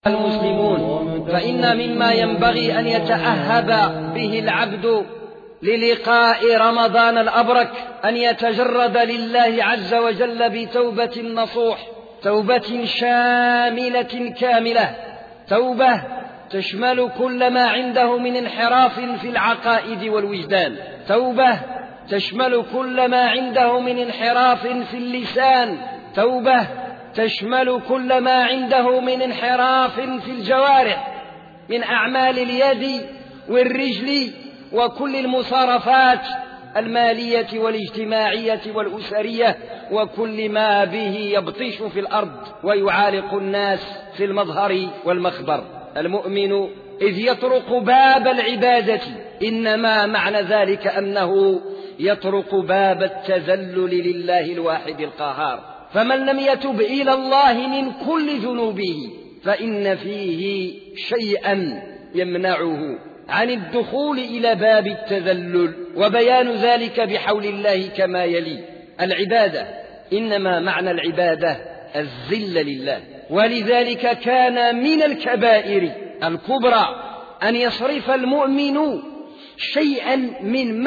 المسلمون، فإن مما ينبغي أن يتأهب به العبد للقاء رمضان الأبرك أن يتجرد لله عز وجل بتوبة نصوح، توبة شاملة كاملة، توبة تشمل كل ما عنده من انحراف في العقائد والوجدان، توبة تشمل كل ما عنده من انحراف في اللسان، توبة تشمل كل ما عنده من انحراف في الجوارح من أعمال اليد والرجل وكل المصارفات المالية والاجتماعية والأسرية وكل ما به يبطش في الأرض ويعالق الناس في المظهر والمخبر. المؤمن إذ يطرق باب العبادة إنما معنى ذلك أنه يطرق باب التذلل لله الواحد القهار، فمن لم يتب إلى الله من كل ذنوبه فإن فيه شيئا يمنعه عن الدخول إلى باب التذلل، وبيان ذلك بحول الله كما يلي: العبادة إنما معنى العبادة الذل لله، ولذلك كان من الكبائر الكبرى أن يصرف المؤمن شيئا من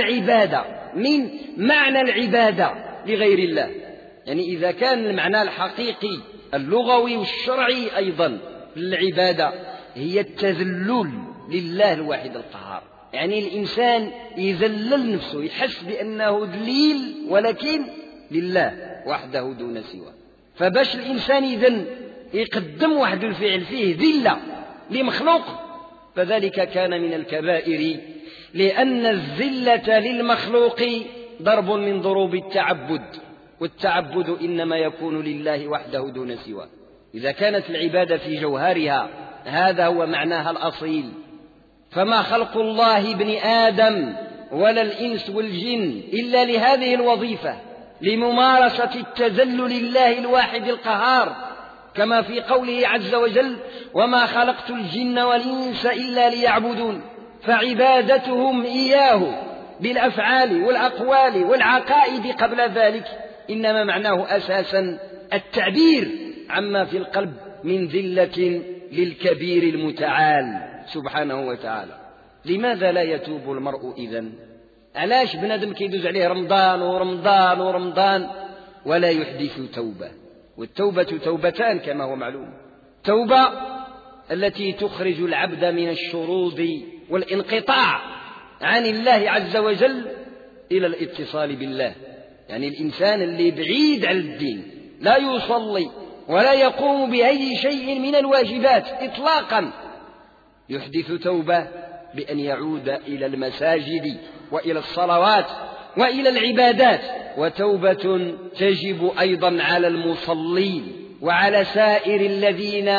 معنى العبادة لغير الله. يعني إذا كان المعنى الحقيقي اللغوي والشرعي أيضا للعبادة هي التذلل لله الواحد القهار، يعني الإنسان يذلل نفسه، يحس بأنه ذليل ولكن لله وحده دون سواه. فباش الإنسان إذن يقدم واحد الفعل فيه ذلة لمخلوق فذلك كان من الكبائر، لأن الذلة للمخلوق ضرب من ضروب التعبد، والتعبد إنما يكون لله وحده دون سواه. إذا كانت العبادة في جوهرها هذا هو معناها الأصيل، فما خلق الله ابن آدم ولا الإنس والجن إلا لهذه الوظيفة، لممارسة التذلل لله الواحد القهار، كما في قوله عز وجل: وما خلقت الجن والإنس إلا ليعبدون. فعبادتهم إياه بالأفعال والأقوال والعقائد قبل ذلك إنما معناه أساسا التعبير عما في القلب من ذلة للكبير المتعال سبحانه وتعالى. لماذا لا يتوب المرء إذن؟ علاش بنادم كيدوز عليه رمضان ورمضان ورمضان ولا يحدث توبة؟ والتوبة توبتان كما هو معلوم: توبة التي تخرج العبد من الشرود والانقطاع عن الله عز وجل إلى الاتصال بالله، يعني الإنسان اللي بعيد عن الدين لا يصلي ولا يقوم بأي شيء من الواجبات إطلاقا، يحدث توبة بأن يعود إلى المساجد وإلى الصلوات وإلى العبادات. وتوبة تجب أيضا على المصلين وعلى سائر الذين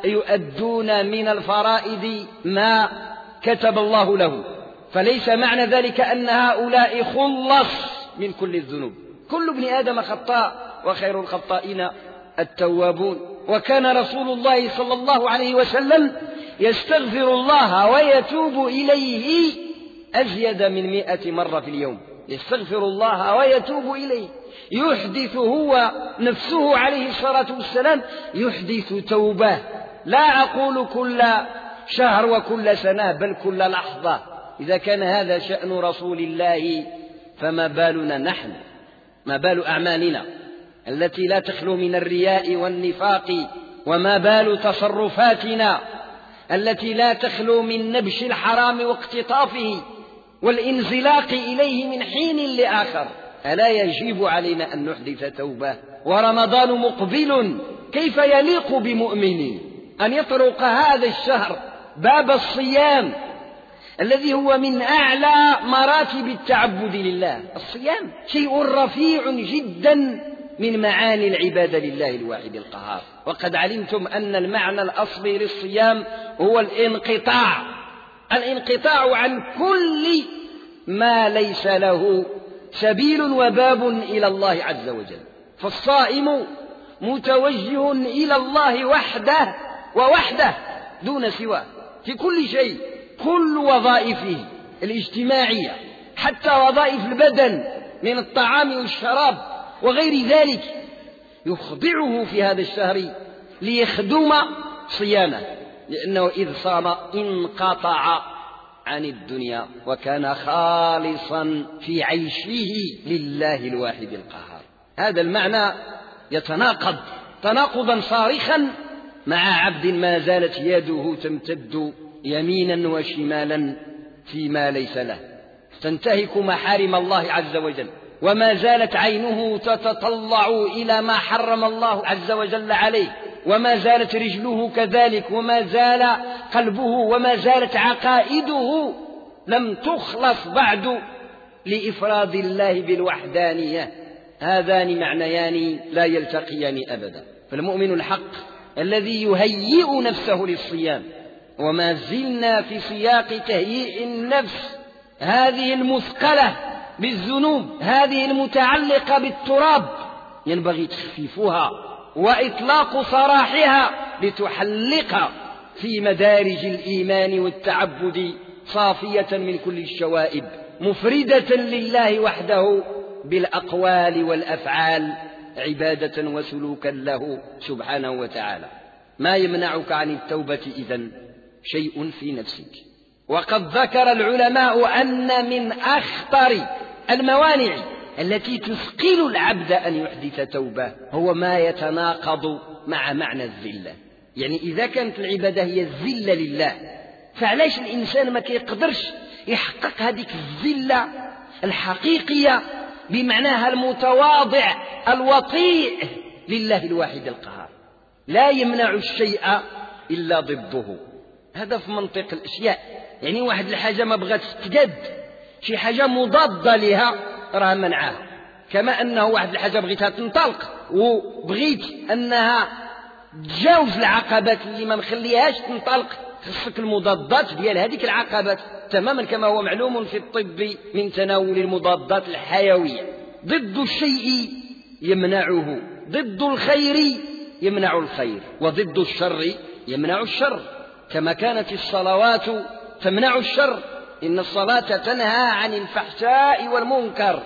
يؤدون من الفرائض ما كتب الله له، فليس معنى ذلك أن هؤلاء خلص من كل الذنوب. كل ابن آدم خطاء وخير الخطائين التوابون. وكان رسول الله صلى الله عليه وسلم يستغفر الله ويتوب إليه أزيد من 100 مرة في اليوم، يستغفر الله ويتوب إليه، يحدث هو نفسه عليه الصلاة والسلام يحدث توبة، لا أقول كل شهر وكل سنة بل كل لحظة. إذا كان هذا شأن رسول الله فما بالنا نحن؟ ما بال أعمالنا التي لا تخلو من الرياء والنفاق؟ وما بال تصرفاتنا التي لا تخلو من نبش الحرام واقتطافه والانزلاق إليه من حين لآخر؟ ألا يجب علينا أن نحدث توبة؟ ورمضان مقبل، كيف يليق بمؤمن أن يطرق هذا الشهر باب الصيام الذي هو من أعلى مراتب التعبد لله؟ الصيام شيء رفيع جدا من معاني العبادة لله الواحد القهار. وقد علمتم أن المعنى الأصلي للصيام هو الانقطاع عن كل ما ليس له سبيل وباب إلى الله عز وجل. فالصائم متوجه إلى الله وحده ووحده دون سواه في كل شيء، كل وظائفه الاجتماعية حتى وظائف البدن من الطعام والشراب وغير ذلك يخضعه في هذا الشهر ليخدم صيامه، لأنه إذ صام انقطع عن الدنيا وكان خالصا في عيشه لله الواحد القهار. هذا المعنى يتناقض تناقضا صارخا مع عبد ما زالت يده تمتد يمينا وشمالا فيما ليس له، تنتهك محارم الله عز وجل، وما زالت عينه تتطلع إلى ما حرم الله عز وجل عليه، وما زالت رجله كذلك، وما زال قلبه، وما زالت عقائده لم تخلص بعد لإفراد الله بالوحدانية. هذان معنيان لا يلتقيان أبدا. فالمؤمن الحق الذي يهيئ نفسه للصيام، وما زلنا في سياق تهيئ النفس هذه المثقلة بالذنوب، هذه المتعلقة بالتراب، ينبغي تخفيفها وإطلاق سراحها لتحلق في مدارج الإيمان والتعبد صافية من كل الشوائب، مفردة لله وحده بالأقوال والأفعال، عبادة وسلوكا له سبحانه وتعالى. ما يمنعك عن التوبة إذن؟ شيء في نفسك. وقد ذكر العلماء أن من أخطر الموانع التي تثقل العبد أن يحدث توبة هو ما يتناقض مع معنى الذلة. يعني إذا كانت العبادة هي الذلة لله، فعلاش الإنسان ما يقدرش يحقق هذه الذلة الحقيقية بمعناها المتواضع الوطيء لله الواحد القهار؟ لا يمنع الشيء إلا ضده. هذا في منطق الأشياء. يعني واحد الحاجة ما بغات تتجد، شي حاجة مضادة لها راه منعها. كما أنه واحد الحاجة بغيتها تنطلق وبغيت أنها تجاوز العقبات اللي ما مخليهاش تنطلق، خصك المضادات ديال هذيك العقبات، تماما كما هو معلوم في الطب من تناول المضادات الحيوية. ضد الشيء يمنعه، ضد الخير يمنع الخير، وضد الشر يمنع الشر. كما كانت الصلوات تمنع الشر، إن الصلاة تنهى عن الفحشاء والمنكر،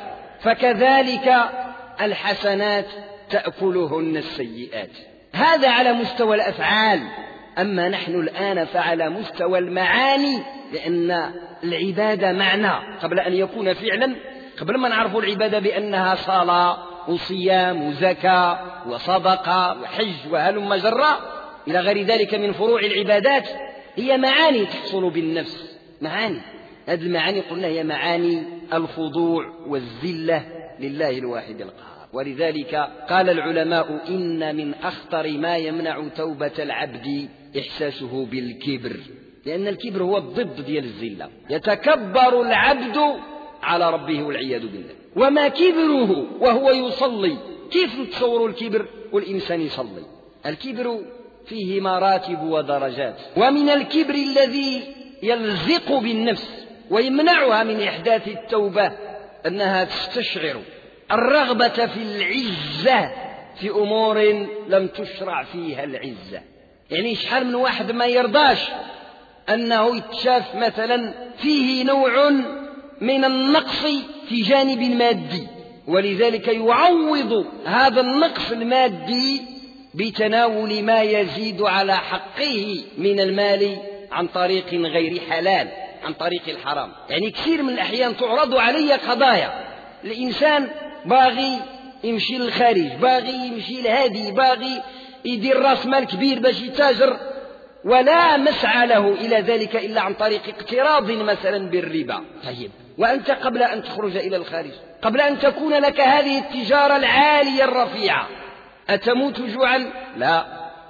فكذلك الحسنات تأكلهن السيئات. هذا على مستوى الأفعال. أما نحن الآن فعلى مستوى المعاني، لأن العبادة معنى قبل أن يكون فعلا. قبل ما نعرف العبادة بأنها صلاة وصيام وزكاة وصدقة وحج وهلم جرا إلى غير ذلك من فروع العبادات، هي معاني تحصل بالنفس. معاني، هذه المعاني قلنا هي معاني الخضوع والذلة لله الواحد القهار. ولذلك قال العلماء إن من أخطر ما يمنع توبة العبد إحساسه بالكبر، لأن الكبر هو الضد ديال الذلة. يتكبر العبد على ربه والعياذ بالله. وما كبره وهو يصلي؟ كيف نتصور الكبر والإنسان يصلي؟ الكبر فيه مراتب ودرجات. ومن الكبر الذي يلزق بالنفس ويمنعها من إحداث التوبة أنها تستشعر الرغبة في العزة في أمور لم تشرع فيها العزة. يعني شحال من واحد ما يرضاش أنه يتشاف مثلا فيه نوع من النقص في جانب مادي، ولذلك يعوض هذا النقص المادي بتناول ما يزيد على حقه من المال عن طريق غير حلال، عن طريق الحرام. يعني كثير من الأحيان تعرض علي قضايا، الإنسان باغي يمشي للخارج، باغي يمشي لهادي، باغي يدير راس مال كبير باش يتاجر، ولا مسعى له إلى ذلك إلا عن طريق اقتراض مثلا بالربا. طيب، وأنت قبل أن تخرج إلى الخارج، قبل أن تكون لك هذه التجارة العالية الرفيعة، أتموت جوعا؟ لا،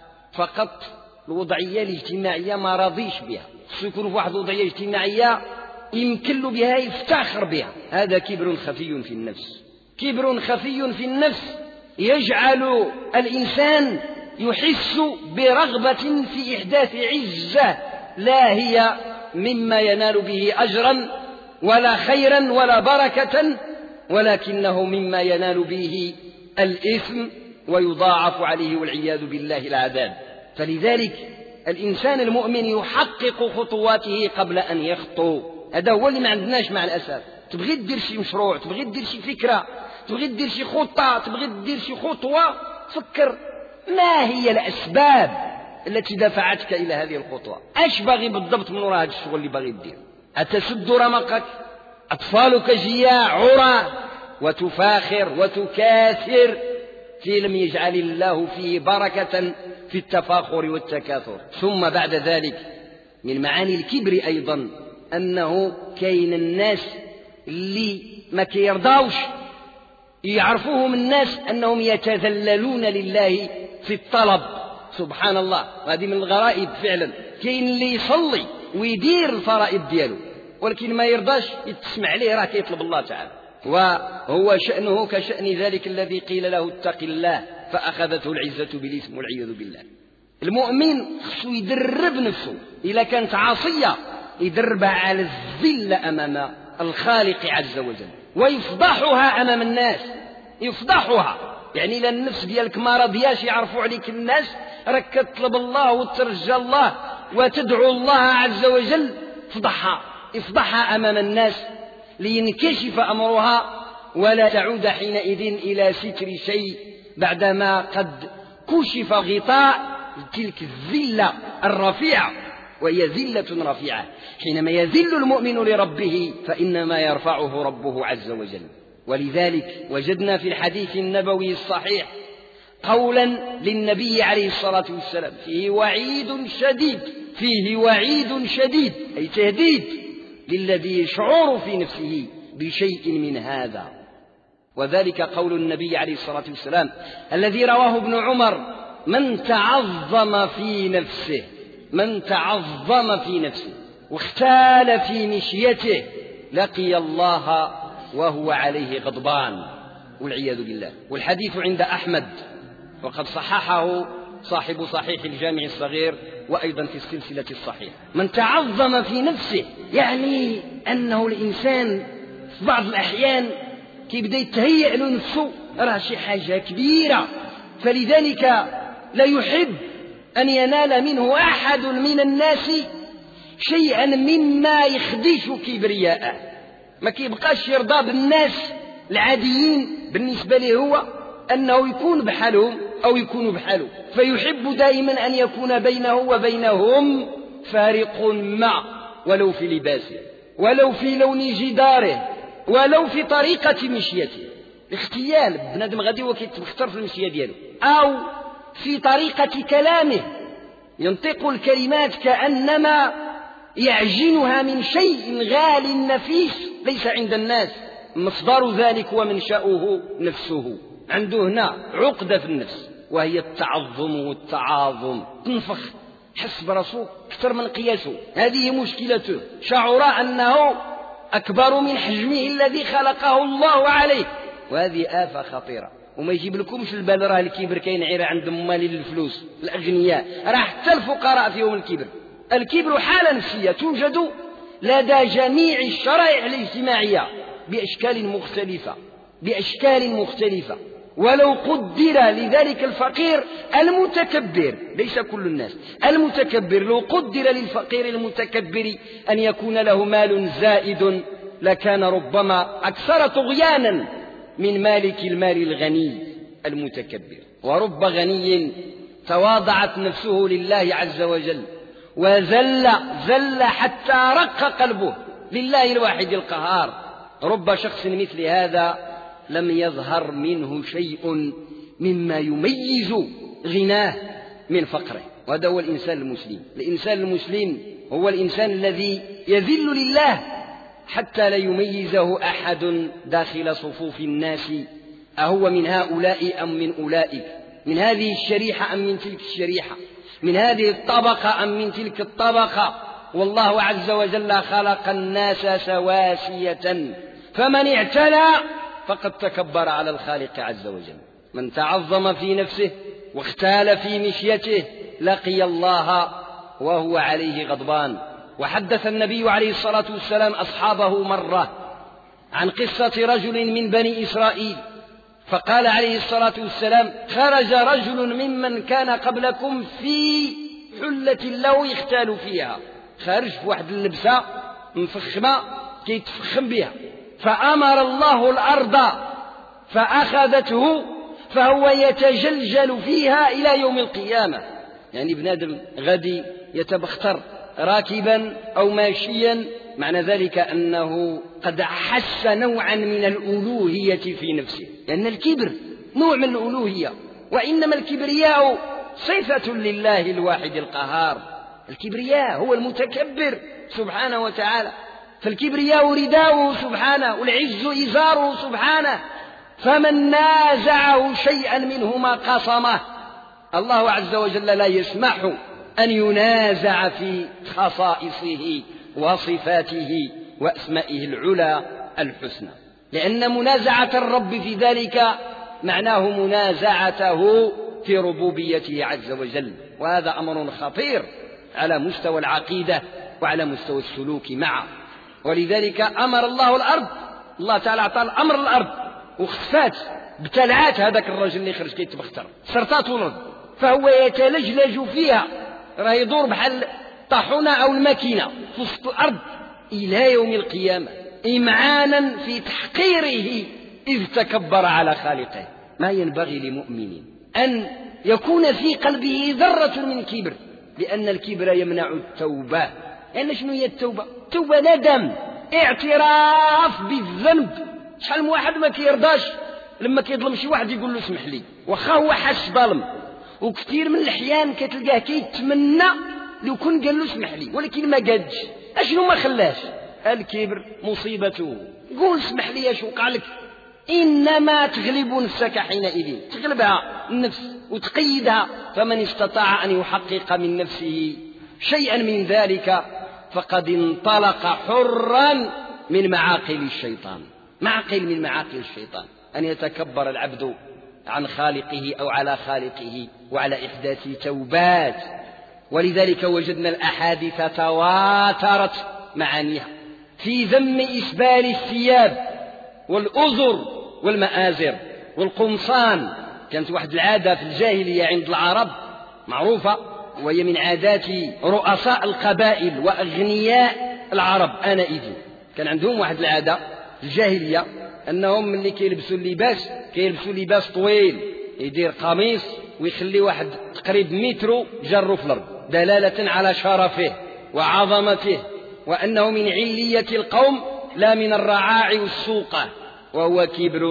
فقط الوضعية الاجتماعية ما راضيش بها، يكون في واحد الوضعية اجتماعية يمكن له بها يفتخر بها. هذا كبر خفي في النفس. كبر خفي في النفس يجعل الإنسان يحس برغبة في إحداث عزة لا هي مما ينال به أجرا ولا خيرا ولا بركة، ولكنه مما ينال به الإثم ويضاعف عليه والعياذ بالله العذاب. فلذلك الإنسان المؤمن يحقق خطواته قبل أن يخطو. هذا هو اللي ما عندناش مع الأسف. تبغي تدير شي مشروع، تبغي تدير شي فكرة، تبغي تدير شي خطة، تبغي تدير شي خطوة، فكر ما هي الأسباب التي دفعتك إلى هذه الخطوة؟ أش باغي بالضبط من وراء هذا الشغل اللي باغي تدير؟ أتسد رمقك؟ أطفالك جياع عرى وتفاخر وتكاثر في لم يجعل الله فيه بركة في التفاخر والتكاثر. ثم بعد ذلك من معاني الكبر أيضا أنه كاين الناس اللي ما كيرضاوش يعرفوهم الناس أنهم يتذللون لله في الطلب. سبحان الله، هذه من الغرائب فعلا. كاين اللي يصلي ويدير الفرائض دياله ولكن ما يرضاش يتسمع عليه راه كيطلب الله تعالى، وهو شأنه كشأن ذلك الذي قيل له اتق الله فأخذته العزة بالإثم والعياذ بالله. المؤمن خصو يدرب نفسه إذا كانت عاصية يدربها على الذل أمام الخالق عز وجل ويفضحها أمام الناس. يفضحها يعني إلى النفس ديالك ما رضياش يعرفوا عليك الناس راك كتطلب الله وترجى الله وتدعو الله عز وجل، افضحها أمام الناس لينكشف أمرها ولا تعود حينئذ إلى ستر شيء بعدما قد كشف غطاء تلك الذلة الرفيعة، وهي ذلة رفيعة. حينما يذل المؤمن لربه فإنما يرفعه ربه عز وجل. ولذلك وجدنا في الحديث النبوي الصحيح قولا للنبي عليه الصلاة والسلام فيه وعيد شديد أي تهديد للذي يشعر في نفسه بشيء من هذا. وذلك قول النبي عليه الصلاة والسلام الذي رواه ابن عمر: من تعظم في نفسه واختال في مشيته لقي الله وهو عليه غضبان والعياذ بالله. والحديث عند أحمد وقد صححه صاحب صحيح الجامع الصغير وأيضا في السلسلة الصحيحة. من تعظم في نفسه يعني أنه الإنسان في بعض الأحيان كيبدأ يتهيأ له نفسه راه شي حاجة كبيرة، فلذلك لا يحب أن ينال منه أحد من الناس شيئا مما يخدش كبرياءه. ما كيبقاش يرضى بالناس العاديين بالنسبة له هو أنه يكون بحالهم أو يكونوا بحاله، فيحب دائما أن يكون بينه وبينهم فارق ما، ولو في لباسه ولو في لون جداره ولو في طريقة مشيته. الاختيال بنادم غادي هو كيتختار في المشية دياله أو في طريقة كلامه، ينطق الكلمات كأنما يعجنها من شيء غال نفيس ليس عند الناس، مصدر ذلك ومنشأه نفسه. عنده هنا عقدة في النفس وهي التعظم والتعاظم، تنفخ حس برسوه أكثر من قياسه. هذه مشكلته، شعر أنه أكبر من حجمه الذي خلقه الله عليه، وهذه آفة خطيرة. وما يجيب لكمش البال راه الكبر كاين عيرة عندهم مال الفلوس الأغنياء، راه حتى الفقراء فيهم الكبر. الكبر حالة نفسية توجد لدى جميع الشرائع الاجتماعية بأشكال مختلفة. ولو قدر لذلك الفقير المتكبر، ليس كل الناس المتكبر، لو قدر للفقير المتكبر أن يكون له مال زائد لكان ربما أكثر طغيانا من مالك المال الغني المتكبر. ورب غني تواضعت نفسه لله عز وجل وذل حتى رق قلبه لله الواحد القهار. رب شخص مثل هذا لم يظهر منه شيء مما يميز غناه من فقره، وهذا هو الإنسان المسلم. الإنسان المسلم هو الإنسان الذي يذل لله حتى لا يميزه أحد داخل صفوف الناس، أهو من هؤلاء أم من أولئك، من هذه الشريحة أم من تلك الشريحة، من هذه الطبقة أم من تلك الطبقة. والله عز وجل خلق الناس سواسية، فمن اعتلى فقد تكبر على الخالق عز وجل. من تعظم في نفسه واختال في مشيته لقي الله وهو عليه غضبان. وحدث النبي عليه الصلاة والسلام أصحابه مرة عن قصة رجل من بني إسرائيل، فقال عليه الصلاة والسلام: خرج رجل ممن كان قبلكم في حلة له يختال فيها، خارج في واحد اللبسة مفخمة كيتفخم بها، فأمر الله الأرض فأخذته فهو يتجلجل فيها إلى يوم القيامة. يعني بنادم غادي يتبختر راكبا أو ماشيا، معنى ذلك أنه قد حس نوعا من الألوهية في نفسه، لأن الكبر نوع من الألوهية، وإنما الكبرياء صفة لله الواحد القهار. الكبرياء هو المتكبر سبحانه وتعالى، فالكبرياء رداؤه سبحانه، والعز إزاره سبحانه، فمن نازعه شيئا منهما قصمه. الله عز وجل لا يسمح أن ينازع في خصائصه وصفاته وأسمائه العلى الحسنى، لأن منازعة الرب في ذلك معناه منازعته في ربوبيته عز وجل، وهذا أمر خطير على مستوى العقيدة وعلى مستوى السلوك معه. ولذلك أمر الله الأرض، الله تعالى أعطى الأمر الأرض وخفات ابتلعات هذاك الرجل اللي خرج كيتبختر، سرطات الأرض، فهو يتلجلج فيها، راه يدور بحال طاحونة أو الماكينة في وسط الأرض إلى يوم القيامة، إمعانا في تحقيره إذ تكبر على خالقه. ما ينبغي لمؤمن أن يكون في قلبه ذرة من كبر، لأن الكبر يمنع التوبة. لأن شنو هي التوبة؟ التوبة ندم، اعتراف بالذنب. شحال من واحد ما كيرضاش لما كيظلم شي واحد يقول له اسمح لي، واخا هو حس ظلم، وكثير من الأحيان كتلقاه كيتمنى لو كون قال له اسمح لي، ولكن ما قادش. أشنو ما خلاش؟ الكبر مصيبته. قول اسمح لي اش وقع لك، إنما تغلب نفسك حينئذ، تغلبها النفس وتقيدها. فمن استطاع أن يحقق من نفسه شيئا من ذلك فقد انطلق حرا من معاقل الشيطان. معقل من معاقل الشيطان أن يتكبر العبد عن خالقه أو على خالقه وعلى إحداث توبات. ولذلك وجدنا الأحاديث تواترت معانيها في ذم إسبال الثياب والأزر والمآزر والقمصان. كانت واحد العادة في الجاهلية عند العرب معروفة، وهي من عادات رؤساء القبائل وأغنياء العرب آنئذ. كان عندهم واحد العادة في الجاهلية أنهم ملي كيلبسوا اللباس كيلبسوا لباس طويل، يدير قميص ويخلي واحد تقريب متر جره في الأرض، دلالة على شرفه وعظمته، وأنه من علية القوم لا من الرعاع والسوقة، وهو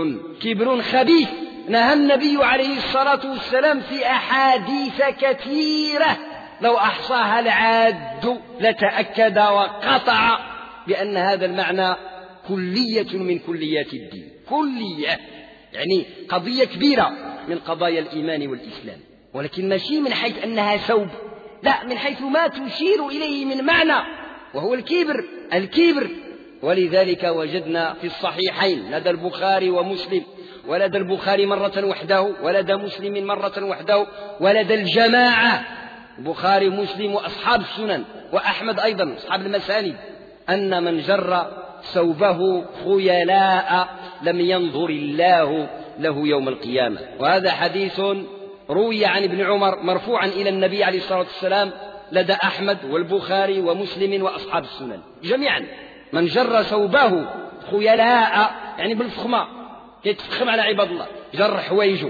كبر خبيث. نهى النبي عليه الصلاة والسلام في أحاديث كثيرة لو أحصاها العاد لتأكد وقطع بأن هذا المعنى كلية من كليات الدين، كلية يعني قضية كبيرة من قضايا الإيمان والإسلام، ولكن ماشي من حيث أنها ثوب، لا، من حيث ما تشير إليه من معنى، وهو الكبر. ولذلك وجدنا في الصحيحين لدى البخاري ومسلم، ولدى البخاري مرة وحده، ولدى مسلم مرة وحده، ولدى الجماعة البخاري ومسلم وأصحاب السنن وأحمد أيضا أصحاب المسانيد، أن من جر ثوبه خيلاء لم ينظر الله له يوم القيامة. وهذا حديث روي عن ابن عمر مرفوعا إلى النبي عليه الصلاة والسلام لدى أحمد والبخاري ومسلم وأصحاب السنن جميعا. من جر ثوبه خيلاء يعني بالفخمة، يتفخم على عباد الله، جر حوايجه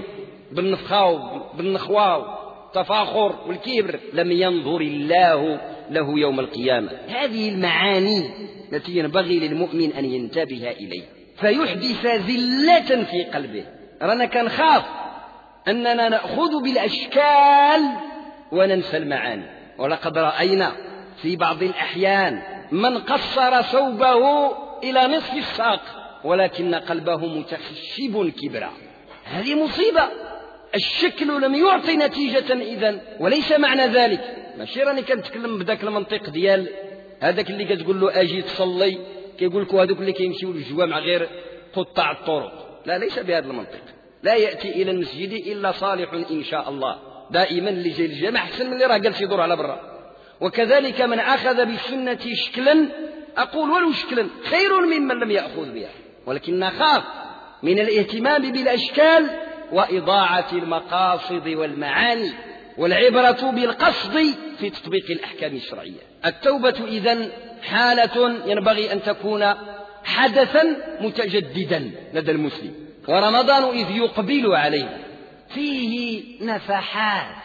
بالنخوة تفاخر والكبر، لم ينظر الله له يوم القيامة. هذه المعاني التي ينبغي للمؤمن أن ينتبه إليها فيحدث ذلة في قلبه. رانا كنخاف أننا نأخذ بالأشكال وننسى المعاني، ولقد رأينا في بعض الأحيان من قصر ثوبه إلى نصف الساق ولكن قلبه متخشب كبرا. هذه مصيبة. الشكل لم يعطي نتيجة إذن، وليس معنى ذلك ماشي راني كنتكلم بذاك المنطق ديال هذاك اللي كتقول له أجي تصلي كيقول لك هذوك اللي كيمشيو للجوامع غير قطاع الطرق. لا، ليس بهذا المنطق. لا يأتي إلى المسجد إلا صالح إن شاء الله. دائما اللي جاي للجامع أحسن من اللي راه جالس يدور على برا. وكذلك من أخذ بالسنة شكلا، أقول ولو شكلا خير ممن لم يأخذ بها، ولكن نخاف من الاهتمام بالأشكال وإضاعة المقاصد والمعاني، والعبرة بالقصد في تطبيق الأحكام الشرعية. التوبة إذن حالة ينبغي أن تكون حدثا متجددا لدى المسلم، ورمضان إذ يقبل عليه فيه نفحات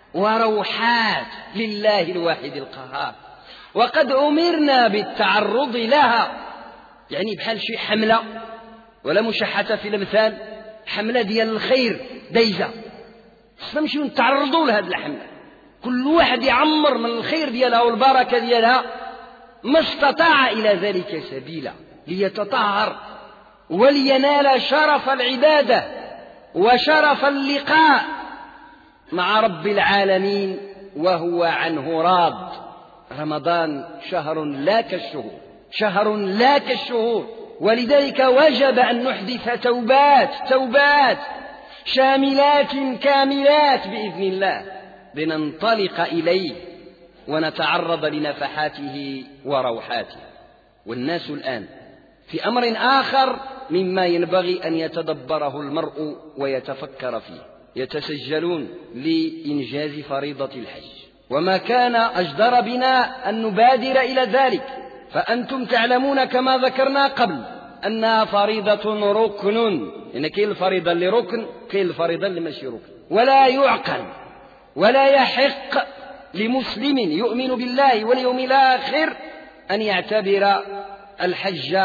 وروحات لله الواحد القهار. وقد أمرنا بالتعرض لها، يعني بحال شي حملة ولا مشحة في الأمثال، حملة ديال الخير دايزة، نمشيو نتعرضوا لهذه الحملة، كل واحد يعمر من الخير ديالها والبركة ديالها ما استطاع إلى ذلك سبيلا، ليتطهر ولينال شرف العبادة وشرف اللقاء مع رب العالمين وهو عنه راض. رمضان شهر لا كالشهور، شهر لا كالشهور، ولذلك وجب أن نحدث توبات شاملات كاملات بإذن الله، لننطلق إليه ونتعرض لنفحاته وروحاته. والناس الآن في أمر آخر مما ينبغي أن يتدبره المرء ويتفكر فيه، يتسجلون لإنجاز فريضة الحج، وما كان أجدر بنا أن نبادر إلى ذلك، فأنتم تعلمون كما ذكرنا قبل أنها فريضة ركن، يعني كاين الفريضة اللي ركن، كاين الفريضة اللي ماشي ركن، ولا يعقل ولا يحق لمسلم يؤمن بالله واليوم الآخر أن يعتبر الحج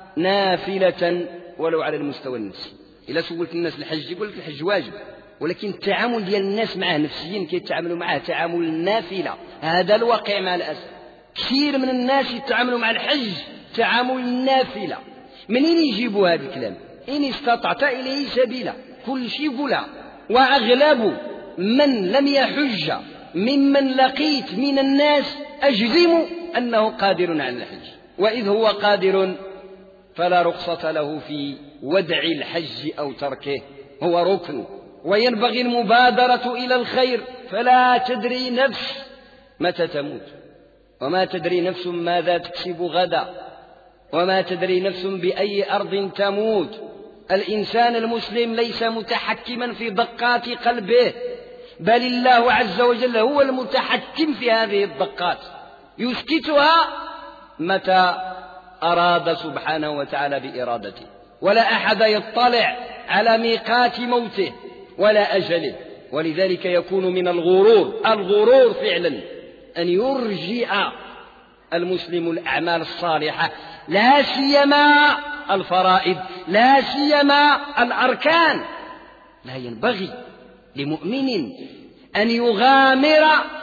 نافلة ولو على المستوى النفسي. إلا سولت الناس الحج يقول لك الحج واجب، ولكن التعامل ديال الناس معه نفسيا كيتعاملوا معه تعامل النافلة. هذا الواقع مع الأسف، كثير من الناس يتعاملوا مع الحج تعامل النافلة. منين يجيبوا هذا الكلام؟ إن استطعت إليه سبيلا، كل شيء يقولها. وأغلب من لم يحج ممن لقيت من الناس أجزم أنه قادر على الحج، وإذ هو قادر فلا رخصة له في ودع الحج أو تركه، هو ركن. وينبغي المبادرة إلى الخير، فلا تدري نفس متى تموت، وما تدري نفس ماذا تكسب غدا، وما تدري نفس بأي أرض تموت. الإنسان المسلم ليس متحكما في دقات قلبه، بل الله عز وجل هو المتحكم في هذه الدقات، يسكتها متى أراد سبحانه وتعالى بإرادته. ولا أحد يطلع على ميقات موته ولا أجله، ولذلك يكون من الغرور فعلا أن يرجئ المسلم الأعمال الصالحة، لا سيما الفرائض، لا سيما الأركان. لا ينبغي لمؤمن أن يغامر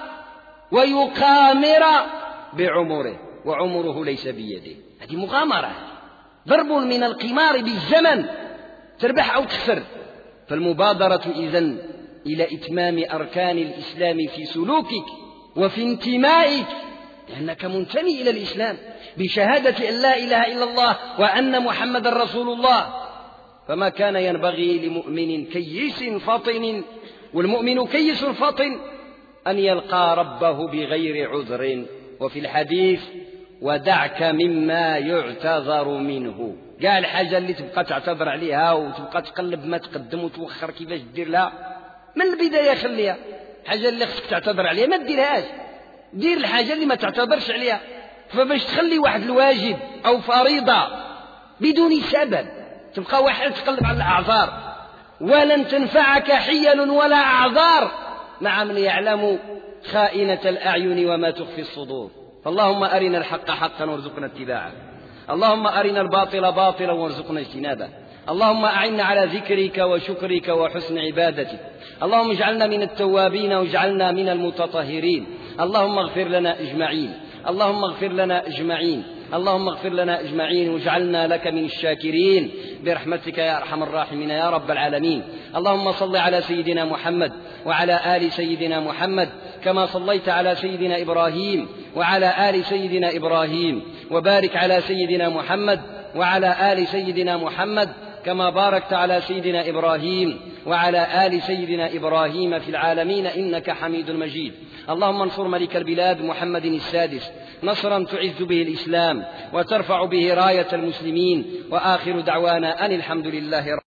ويقامر بعمره، وعمره ليس بيده. هذه مغامرة، ضرب من القمار بالزمن، تربح أو تخسر. فالمبادرة إذن إلى إتمام أركان الإسلام في سلوكك وفي انتمائك، لأنك منتمي إلى الإسلام بشهادة أن لا إله إلا الله وأن محمد رسول الله. فما كان ينبغي لمؤمن كيس فطن، والمؤمن كيس فطن، أن يلقى ربه بغير عذر. وفي الحديث ودعك مما يعتذر منه، قال الحاجة اللي تبقى تعتذر عليها وتبقى تقلب ما تقدم وتوخر كيفاش دير لها، من البداية خليها. الحاجة اللي خصك تعتذر عليها ما تديرهاش، دير الحاجة اللي ما تعتذرش عليها. فباش تخلي واحد الواجب أو فريضة بدون سبب تبقى واحد تقلب على الأعذار، ولن تنفعك حيل ولا أعذار مع من يعلم خائنة الأعين وما تخفي الصدور. فاللهم أرنا الحق حقا وارزقنا اتباعه، اللهم أرنا الباطل باطلا وارزقنا اجتنابه، اللهم أعنا على ذكرك وشكرك وحسن عبادتك، اللهم اجعلنا من التوابين واجعلنا من المتطهرين، اللهم اغفر لنا أجمعين، اللهم اغفر لنا أجمعين، اللهم اغفر لنا أجمعين، واجعلنا لك من الشاكرين برحمتك يا أرحم الراحمين يا رب العالمين. اللهم صل على سيدنا محمد وعلى آل سيدنا محمد كما صليت على سيدنا إبراهيم وعلى آل سيدنا إبراهيم، وبارك على سيدنا محمد وعلى آل سيدنا محمد كما باركت على سيدنا إبراهيم وعلى آل سيدنا إبراهيم في العالمين إنك حميد مجيد. اللهم انصر ملك البلاد محمد السادس نصرا تعز به الإسلام وترفع به راية المسلمين، وآخر دعوانا أن الحمد لله